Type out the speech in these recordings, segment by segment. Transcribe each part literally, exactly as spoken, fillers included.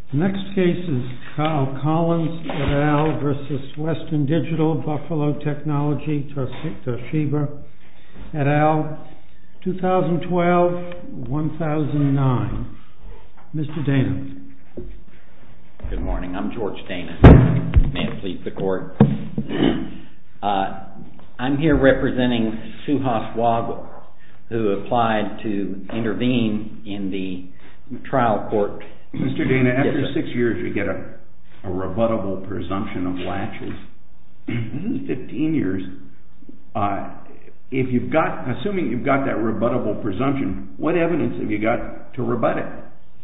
Next case is Carl Collins et al. Versus Western Digital, Buffalo Technology, Toshiba et al. twenty twelve to one thousand nine. Mister Dana. Good morning. I'm George Dana. May it please the court. Uh, I'm here representing Suhas Wagel, who applied to intervene in the trial court. Mister Dana, after yes, six years you get a, a rebuttable presumption of latches. This is fifteen years. Uh, if you've got, assuming you've got that rebuttable presumption, what evidence have you got to rebut it?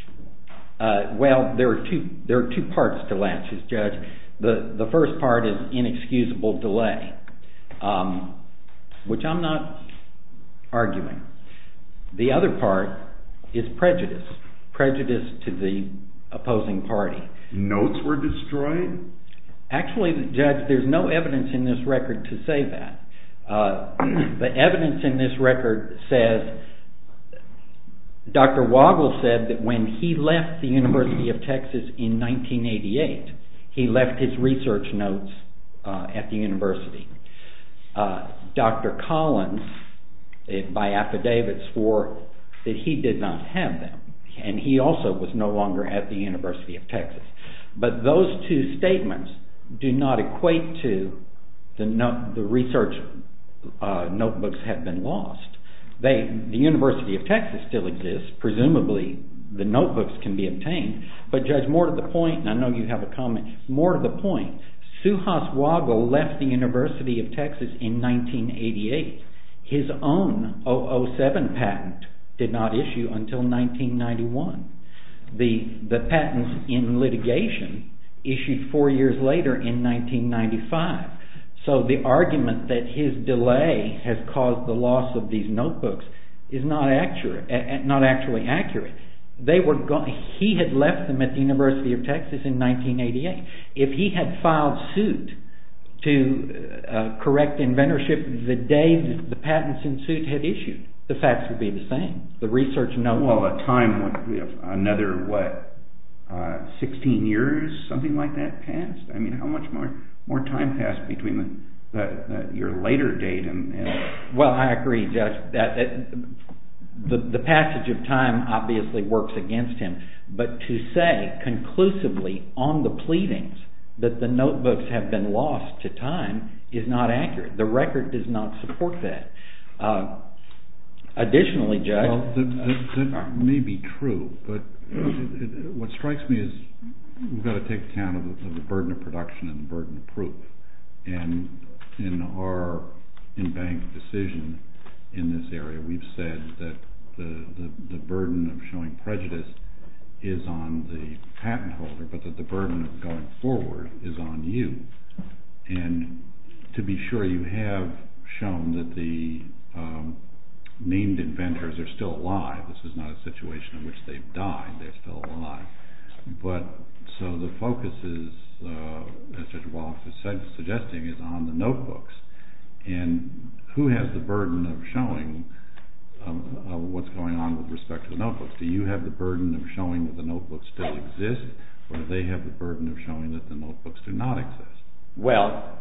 Uh, well, there are two there are two parts to latches, Judge. The the first part is inexcusable delay, um, which I'm not arguing. The other part is prejudice. Prejudice to the opposing party. Notes were destroyed? Actually, Judge, there's no evidence in this record to say that. Uh, the evidence in this record says Doctor Wagel said that when he left the University of Texas in nineteen eighty-eight, he left his research notes uh, at the university. Uh, Doctor Collins, it, by affidavit, swore that he did not have them. And he also was no longer at the University of Texas. But those two statements do not equate to the, no, the research uh, notebooks have been lost. They, the University of Texas still exists. Presumably, the notebooks can be obtained. But Judge, more to the point, and I know you have a comment, more to the point, Suhas Wagel left the University of Texas in nineteen eighty-eight. His own oh oh seven patent did not issue until nineteen ninety-one. The, the patents in litigation issued four years later in nineteen ninety-five. So the argument that his delay has caused the loss of these notebooks is not accurate, not actually accurate. They were go- he had left them at the University of Texas in nineteen eighty-eight. If he had filed suit to uh, correct inventorship the day the patents in suit had issued, the facts would be the same. The research note. Well, a time would be another what, uh, sixteen years, something like that passed. I mean, how much more more time passed between the, the, the your later date and, and? Well, I agree, Judge. That, that the the passage of time obviously works against him, but to say conclusively on the pleadings that the notebooks have been lost to time is not accurate. The record does not support that. Uh, Additionally, Judge... Well, that, that, that may be true, but it, it, what strikes me is we've got to take account of the, of the burden of production and the burden of proof. And in our in-bank decision in this area, we've said that the, the, the burden of showing prejudice is on the patent holder, but that the burden of going forward is on you. And to be sure, you have shown that the... Um, named inventors are still alive. This is not a situation in which they've died. They're still alive. But so the focus is, uh, as Judge Wallace is suggesting, is on the notebooks. And who has the burden of showing um, uh, what's going on with respect to the notebooks? Do you have the burden of showing that the notebooks still exist, or do they have the burden of showing that the notebooks do not exist? Well,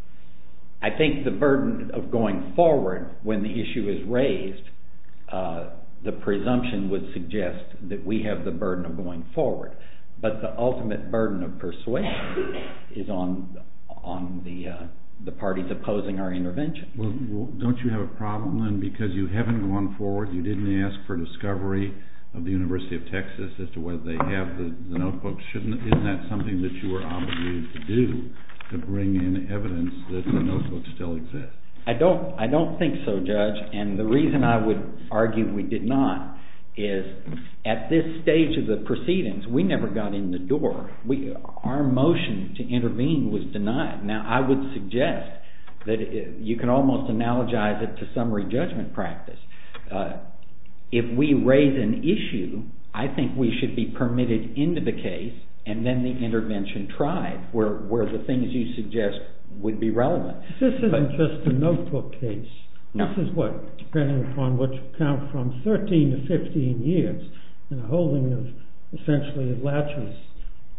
I think the burden of going forward when the issue is raised, uh, the presumption would suggest that we have the burden of going forward. But the ultimate burden of persuasion is on on the uh, the parties opposing our intervention. Well, well, don't you have a problem then because you haven't gone forward? You didn't ask for discovery of the University of Texas as to whether they have the, the notebooks. Shouldn't isn't that something that you were obligated to do? To bring in evidence that the notebooks still exist? I don't I don't think so, Judge, and the reason I would argue we did not is at this stage of the proceedings, we never got in the door. We, our motion to intervene was denied. Now, I would suggest that it, you can almost analogize it to summary judgment practice. Uh, if we raise an issue, I think we should be permitted into the case and then the intervention tried, where, where the things you suggest would be relevant. This isn't but, just a notebook case. No. This is what, depending upon what you count from, thirteen to fifteen years in a holding of essentially of latches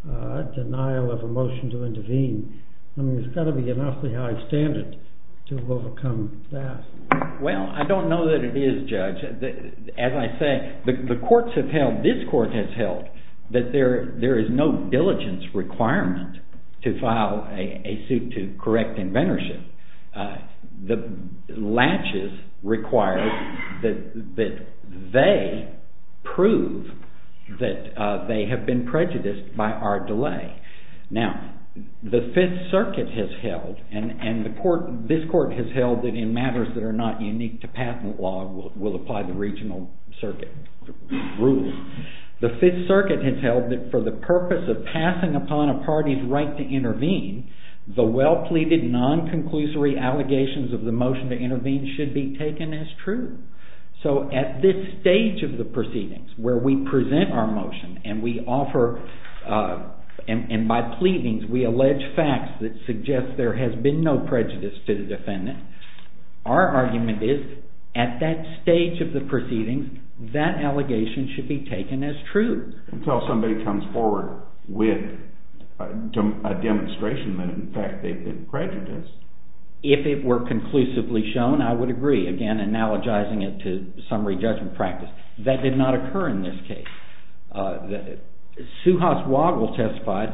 uh, denial of a motion to intervene. I mean, there's got to be an awfully high standard to overcome that. Well, I don't know that it is, Judge. As I say, the, the courts have held, this court has held, that there there is no diligence requirement to file a, a suit to correct inventorship. Uh, the Latches requires that that they prove that uh, they have been prejudiced by our delay. Now, the Fifth Circuit has held, and, and the court, this court has held that in matters that are not unique to patent law will, will apply the regional circuit rules. The Fifth Circuit has held that for the purpose of passing upon a party's right to intervene, the well-pleaded non-conclusory allegations of the motion to intervene should be taken as true. So at this stage of the proceedings, where we present our motion and we offer, uh, and, and by pleadings we allege facts that suggest there has been no prejudice to the defendant, our argument is, at that stage of the proceedings, that allegation should be taken as true. Until somebody comes forward with a, a demonstration that in fact they've been prejudiced. If it were conclusively shown, I would agree, again analogizing it to summary judgment practice. That did not occur in this case. Uh, the, Suhas Wagel testified,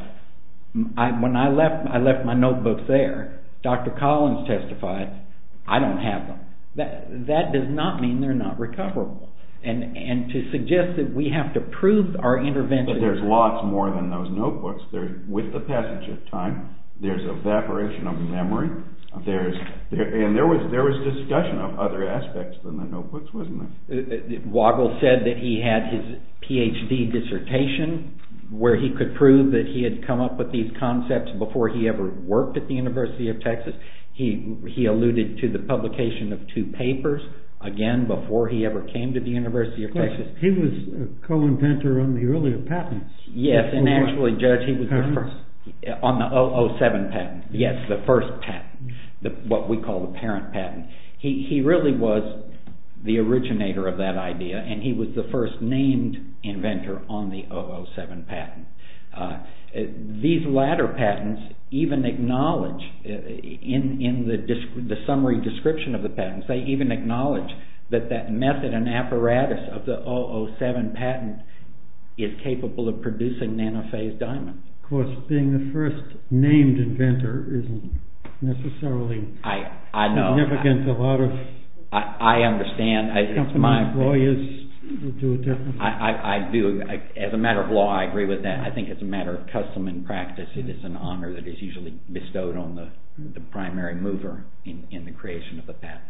I, when I left, I left my notebooks there. Doctor Collins testified, I don't have them. That, that does not mean they're not recoverable. And, and to suggest that we have to prove our intervention... But there's lots more than those notebooks. There's, with the passage of time, there's evaporation of memory. There's there, and there was there was discussion of other aspects than the notebooks, wasn't there? Wagel said that he had his P H D dissertation where he could prove that he had come up with these concepts before he ever worked at the University of Texas. He he alluded to the publication of two papers, again, before he ever came to the University of Texas. He was a co-inventor on the earlier patents. Yes, and actually, Judge, he was Parents? the first. On the oh oh seven patent, yes, the first patent, the, what we call the parent patent. He he really was the originator of that idea, and he was the first named inventor on the oh oh seven patent. Uh, these latter patents even acknowledge, uh, in, in the, the summary description of the patents, they even acknowledge that that method and apparatus of the oh oh seven patent is capable of producing nanophase diamonds. Of course, being the first named inventor isn't necessarily I I know significant. I, a lot of I, I understand. I, companies, it's my, lawyers would do it differently. I, I, I do. I, as a matter of law, I agree with that. I think as a matter of custom and practice, it is an honor that is usually bestowed on the, the primary mover in, in the creation of the patent.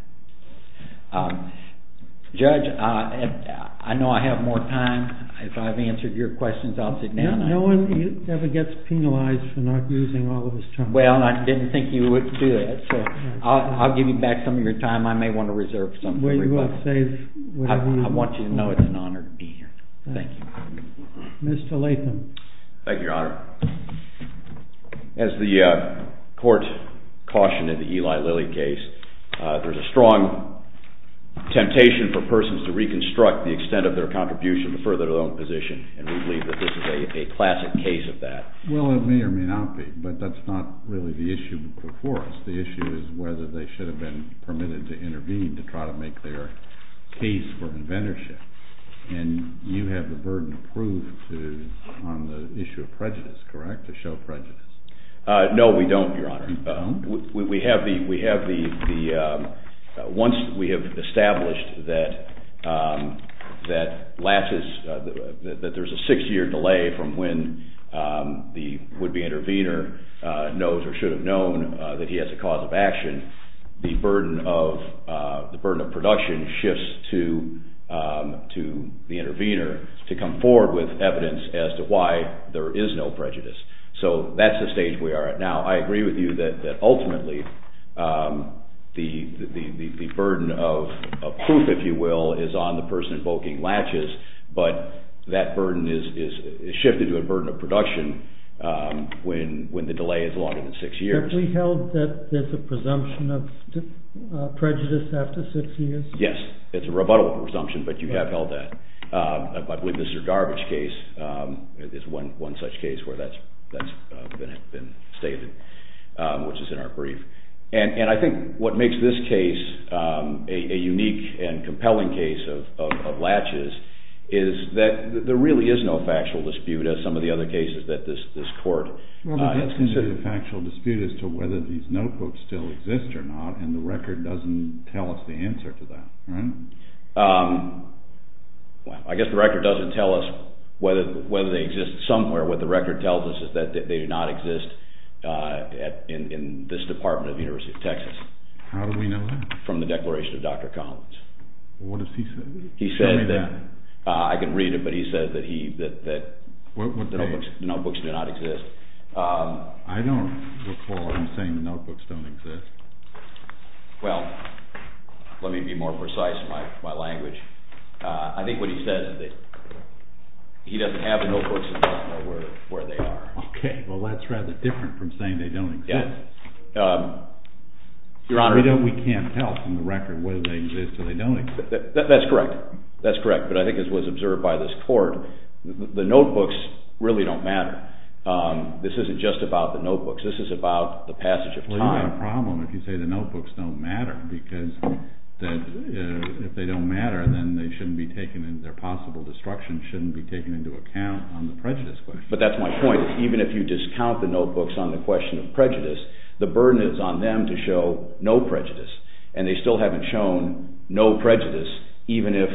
Um, Judge, uh, I know I have more time. If I've answered your questions, I'll sit down. No, no one ever gets penalized for not using all of his time. Well, I didn't think you would do that, so I'll, I'll give you back some of your time. I may want to reserve some for Well, you will rebuttal. save whatever I, you I want you to know it's an honor to be here. Thank you. Mister Latham. Thank you, Your Honor. As the uh, court cautioned in the Eli Lilly case, uh, there's a strong temptation for persons to reconstruct the extent of their contribution to further their own position, and we believe that this is a, a classic case of that. Well, it may or may not be, but that's not really the issue before us. The issue is whether they should have been permitted to intervene to try to make their case for inventorship. And you have the burden of proof to, on the issue of prejudice, correct? To show prejudice. Uh, no, we don't, Your Honor. You don't? Uh, we, we have the we have the the um, Uh, once we have established that um, that latches uh, that, that there's a six-year delay from when um, the would-be intervener uh, knows or should have known uh, that he has a cause of action, the burden of uh, the burden of production shifts to um, to the intervener to come forward with evidence as to why there is no prejudice. So that's the stage we are at now. I agree with you that that ultimately. Um, The, the, the, the burden of, of proof, if you will, is on the person invoking latches, but that burden is, is, is shifted to a burden of production um, when when the delay is longer than six years. Have we held that there's a presumption of uh, prejudice after six years? Yes, it's a rebuttable presumption, but you have held that. Uh, I believe the Sardarbage case um, is one, one such case where that's, that's uh, been, been stated, um, which is in our brief. And, and I think what makes this case um, a, a unique and compelling case of, of, of latches is that there really is no factual dispute, as some of the other cases that this, this court well, uh, there has seems to considered. be a factual dispute as to whether these notebooks still exist or not, and the record doesn't tell us the answer to that, right? Um, well, I guess the record doesn't tell us whether whether they exist somewhere. What the record tells us is that they do not exist uh, at, in, in this department of the University of Texas. How do we know that? From the declaration of Doctor Collins. What does he say? He Show said me that, that. Uh, I can read it, but he says that he that, that what, what the, notebooks, the notebooks do not exist. Um, I don't recall him saying the notebooks don't exist. Well, let me be more precise in my, my language. Uh, I think what he says is that he doesn't have the notebooks and doesn't know where, where they are. Okay, well that's rather different from saying they don't exist. Yeah. Um, Your Honor, we don't. We can't tell from the record whether they exist or they don't exist. That, that, that's correct. That's correct. But I think, as was observed by this court, the, the notebooks really don't matter. Um, this isn't just about the notebooks. This is about the passage of well, time. Well, you got a problem if you say the notebooks don't matter, because that uh, if they don't matter, then they shouldn't be taken in. Their possible destruction shouldn't be taken into account on the prejudice question. But that's my point. Is even if you discount the notebooks on the question of prejudice, the burden is on them to show no prejudice, and they still haven't shown no prejudice, even if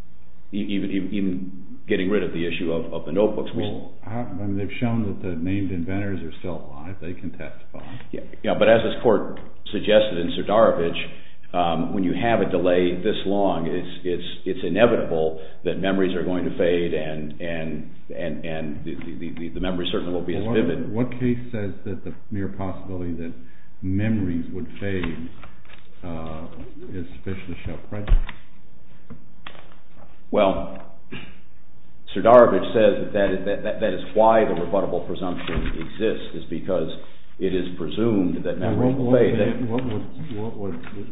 even even, even getting rid of the issue of, of the notebooks. Well, I mean, they've shown that the named inventors are still alive. They can testify. Yeah, yeah, but as this court suggested in Sardarbage, um, when you have a delay this long, it's it's it's inevitable that memories are going to fade, and and and and the the, the, the memory certainly won't be as well, vivid. What, what case says that the mere possibility that memories would fade uh, is sufficient to show prejudice? Well, Sardarbage says that that is, that, that that is why the rebuttable presumption exists, is because it is presumed that memories well, will what, fade. They, what would what would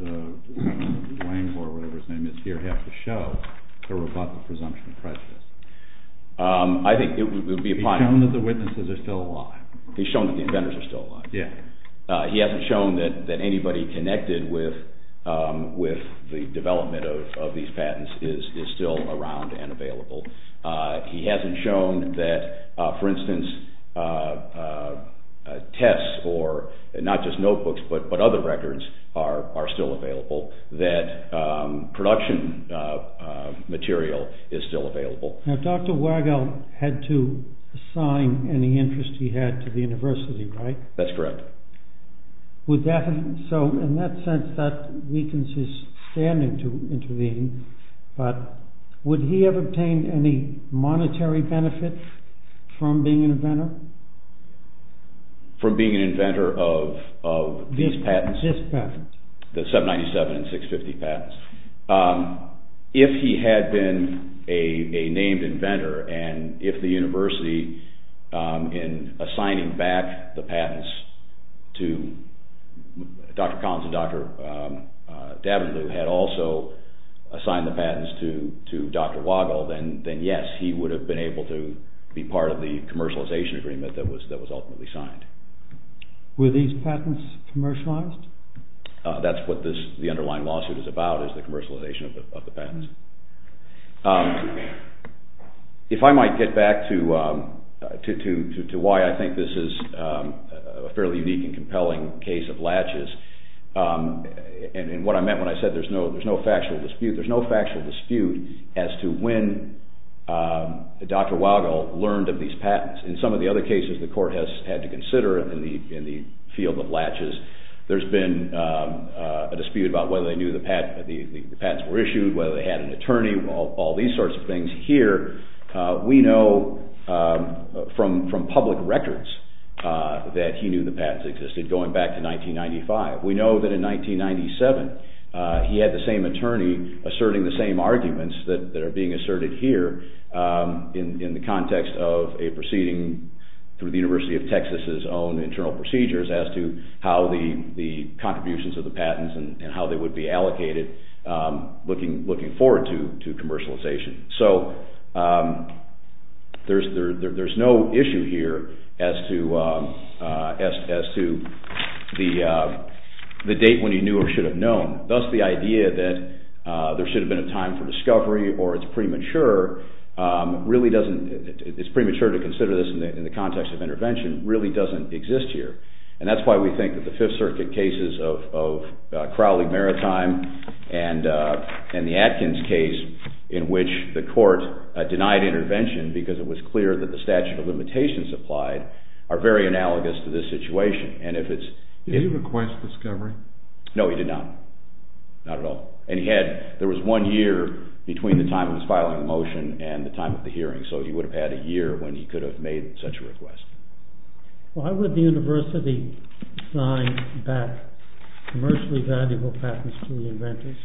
uh, Wang or whatever his name is here have to show to rebut the presumption of prejudice? Um, I think it would, it would be upon. He's shown that the witnesses are still alive. He's shown that the inventors are still alive. Yeah. Uh, he hasn't shown that, that anybody connected with um, with the development of, of these patents is, is still around and available. Uh, he hasn't shown that, uh, for instance, uh, uh, uh, tests or not just notebooks but, but other records are, are still available, that um, production uh, uh, material is still available. Now, Doctor Waggel had to assign any interest he had to the university, right? That's correct. Would that have, so in that sense that weakens his standing to intervene, but would he have obtained any monetary benefit from being an inventor? From being an inventor of, of these this, patents? This patent. The seven ninety-seven and six fifty patents. Um, if he had been a, a named inventor, and if the university, um, in assigning back the patents to Doctor Collins and Doctor Um, uh, Davenlew had also assigned the patents to, to Doctor Waggel, then then yes, he would have been able to be part of the commercialization agreement that was that was ultimately signed. Were these patents commercialized? Uh, that's what this the underlying lawsuit is about, is the commercialization of the, of the patents. Um, if I might get back to, um, to, to, to, to why I think this is um, a fairly unique and compelling case of latches, um, and, and what I meant when I said there's no there's no factual dispute. There's no factual dispute as to when um, Doctor Waggel learned of these patents. In some of the other cases the court has had to consider in the in the field of latches, there's been um, uh, a dispute about whether they knew the, pat- the, the, the patents were issued, whether they had an attorney, all, all these sorts of things. Here, uh, we know um, from from public records uh, that he knew the patents existed going back to nineteen ninety-five. We know that in nineteen ninety-seven uh, he had the same attorney asserting the same arguments that, that are being asserted here um, in, in the context of a proceeding through the University of Texas's own internal procedures as to how the, the contributions of the patents and, and how they would be allocated um, looking looking forward to to commercialization. So um, there's there, there, there's no issue here as to um, uh, as as to the uh, the date when he knew or should have known. Thus, the idea that uh, there should have been a time for discovery or it's premature um, really doesn't. It, it's premature to consider this in the, in the context of intervention. Really doesn't exist here. And that's why we think that the Fifth Circuit cases of, of uh, Crowley Maritime and uh, and the Atkins case, in which the court uh, denied intervention because it was clear that the statute of limitations applied, are very analogous to this situation. And if it's did if, he request discovery? No, he did not. Not at all. And he had there was one year between the time of his filing the motion and the time of the hearing, so he would have had a year when he could have made such a request. Why would the university assign back commercially valuable patents to the inventors?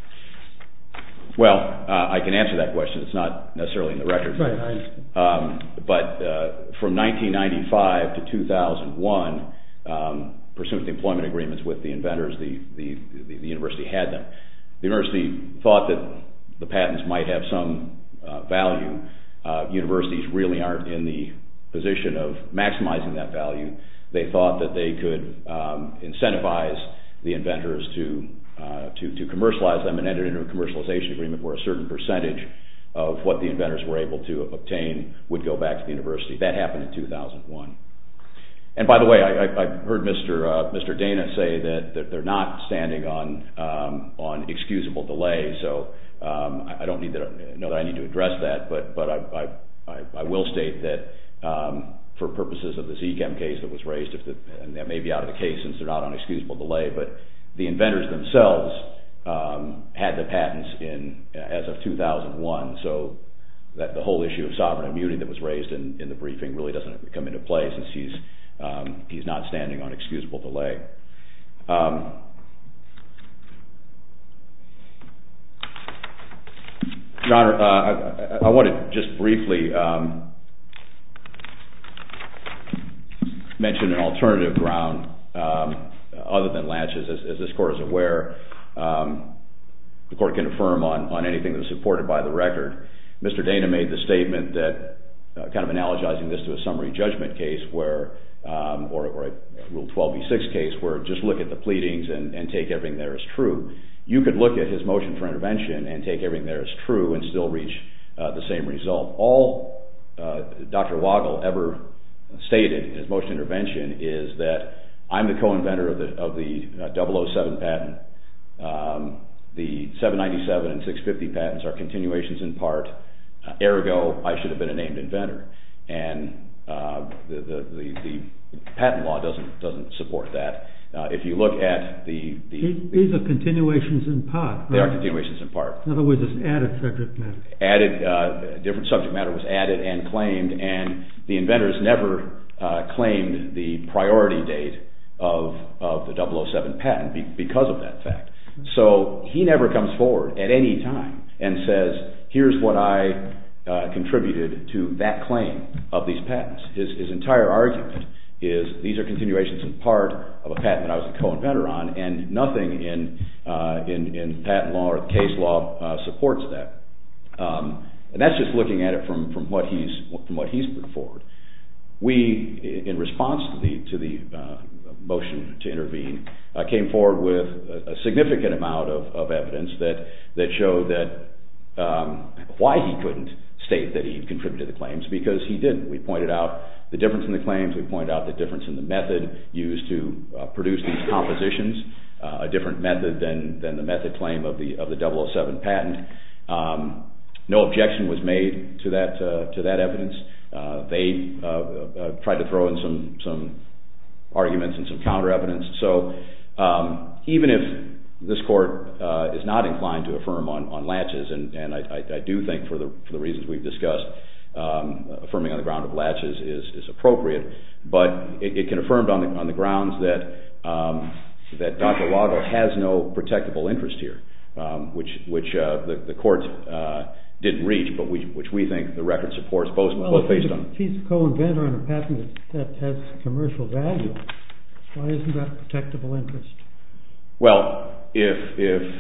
Well, uh, I can answer that question. It's not necessarily in the record. Right, I understand. Um, but uh, from nineteen ninety-five to two thousand one, um, pursuant to employment agreements with the inventors, the, the, the, the university had them. The university thought that the patents might have some uh, value. Uh, universities really aren't in the position of maximizing that value. They thought that they could um, incentivize the inventors to, uh, to to commercialize them and enter into a commercialization agreement where a certain percentage of what the inventors were able to obtain would go back to the university. That happened in two thousand one. And by the way, I, I, I heard Mister Uh, Mister Dana say that, that they're not standing on um, on excusable delay. So um, I don't need to know that I need to address that, but but I I, I will state that. Um, for purposes of the Z Chem case that was raised, if the, and that may be out of the case since they're not on excusable delay, but the inventors themselves um, had the patents in as of two thousand one, so that the whole issue of sovereign immunity that was raised in, in the briefing really doesn't come into play since he's um, he's not standing on excusable delay. Um, Your Honor, uh, I, I want to just briefly um, mention an alternative ground um, other than laches. As, as this court is aware, um, the court can affirm on, on anything that is supported by the record. Mister Dana made the statement that, uh, kind of analogizing this to a summary judgment case where, um, or, or a Rule twelve B six case where just look at the pleadings and, and take everything there as true. You could look at his motion for intervention and take everything there as true and still reach uh, the same result. All uh, Doctor Wagel ever stated in his motion intervention is that I'm the co-inventor of the of the uh, double oh seven patent. Um, the seven ninety-seven and six fifty patents are continuations in part. Uh, ergo, I should have been a named inventor, and uh, the, the the the patent law doesn't doesn't support that. Uh, if you look at the, the these, these are continuations in part. They right? are continuations in part. In other words, it's added subject matter. Added, uh, different subject matter was added and claimed, and the inventors never uh, claimed the priority date of of the double oh seven patent be, because of that fact. So he never comes forward at any time and says, "Here's what I uh, contributed to that claim of these patents." His his entire argument is these are continuations in part of a patent that I was a co-inventor on, and nothing in uh, in, in patent law or case law uh, supports that. Um, and that's just looking at it from, from what he's from what he's put forward. We, in response to the to the uh, motion to intervene, uh, came forward with a, a significant amount of, of evidence that that showed that um, why he couldn't state that he contributed to the claims, because he didn't. We pointed out the difference in the claims. We pointed out the difference in the method used to uh, produce these compositions, uh, a different method than than the method claim of the of the double oh seven patent. Um, no objection was made to that uh, to that evidence. Uh, they uh, uh, tried to throw in some some arguments and some counter evidence. So um, even if this court uh, is not inclined to affirm on, on latches, and, and I, I, I do think for the for the reasons we've discussed, um, affirming on the ground of latches is, is appropriate, but it, it can affirm on the on the grounds that um, that Doctor Wagel has no protectable interest here, um, which which uh, the, the court uh, didn't reach, but we, which we think the record supports, both, well, both based if on. If he's a co-inventor on a patent that, that has commercial value, why isn't that protectable interest? Well, if if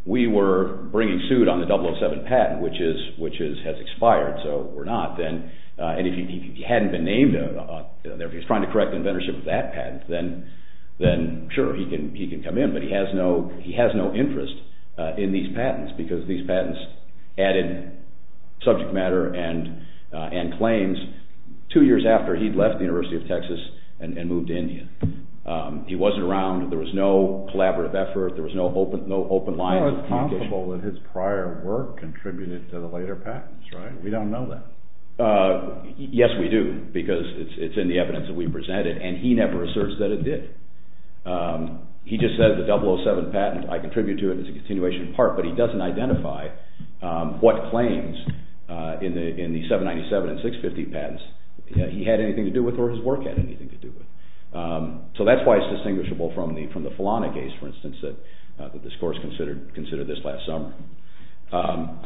we were bringing suit on the double oh seven patent, which is which is has expired, so we're not. Then, uh, and if he, if he hadn't been named, uh, uh, if he's trying to correct the inventorship of that patent, then then sure he can he can come in, but he has no he has no interest uh, in these patents because these patents added subject matter and uh, and claims two years after he'd left the University of Texas and, and moved to India. Um, he wasn't around. There was no collaborative effort. There was no open no open lines well, of it's communication. possible that his prior work contributed to the later patents, right? We don't know that. Uh, yes, we do, because it's it's in the evidence that we presented, and he never asserts that it did. Um, he just says the double oh seven patent, I contribute to it as a continuation part, but he doesn't identify um, what claims uh, in the in the seven ninety-seven and six fifty patents he had anything to do with, or his work had anything to do with. Um, so that's why it's distinguishable from the from the Falana case, for instance, that uh, that this course considered considered this last summer. Um,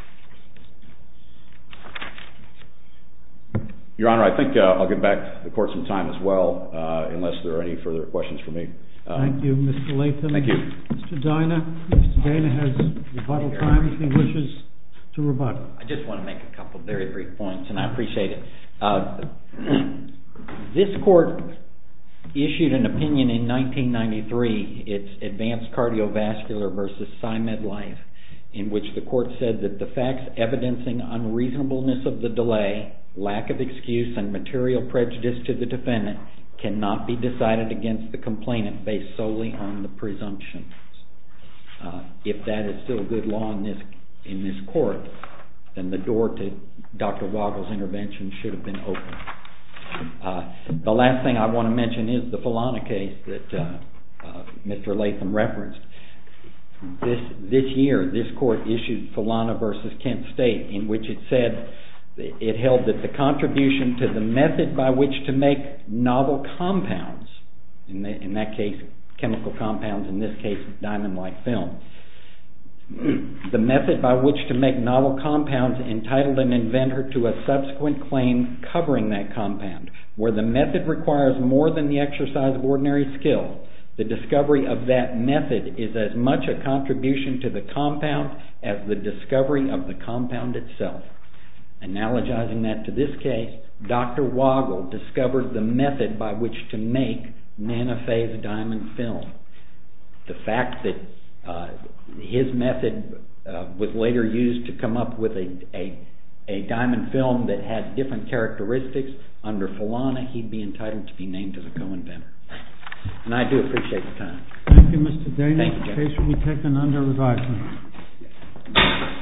Your Honor, I think uh, I'll give back the court some time as well, uh, unless there are any further questions for me. Um, Thank you, Mister Latham. Thank you. Mister Dana, Mister Dana has rebuttal time if he wishes to rebut. I just want to make a couple very brief points, and I appreciate it. Uh, this court issued an opinion in nineteen ninety-three, it's Advanced Cardiovascular versus Symed Life, in which the court said that the facts evidencing unreasonableness of the delay, lack of excuse, and material prejudice to the defendant cannot be decided against the complainant based solely on the presumptions. Uh, if that is still good law in this in this court, then the door to Doctor Woggle's intervention should have been open. Uh, the last thing I want to mention is the Falana case that uh, uh, Mister Latham referenced. This this year, this court issued Falana versus Kent State, in which it said it held that the contribution to the method by which to make novel compounds, in, the, in that case chemical compounds, in this case diamond-like film, the method by which to make novel compounds entitled an inventor to a subsequent claim covering that compound. Where the method requires more than the exercise of ordinary skill, the discovery of that method is as much a contribution to the compound as the discovery of the compound itself. Analogizing that to this case, Doctor Woggle discovered the method by which to make nanophase diamond film. The fact that uh, his method uh, was later used to come up with a, a, a diamond film that had different characteristics, under Falana he'd be entitled to be named as a co-inventor. And I do appreciate the time. Thank you, Mister Dana. Thank you, Judge. The case will be taken under advisement.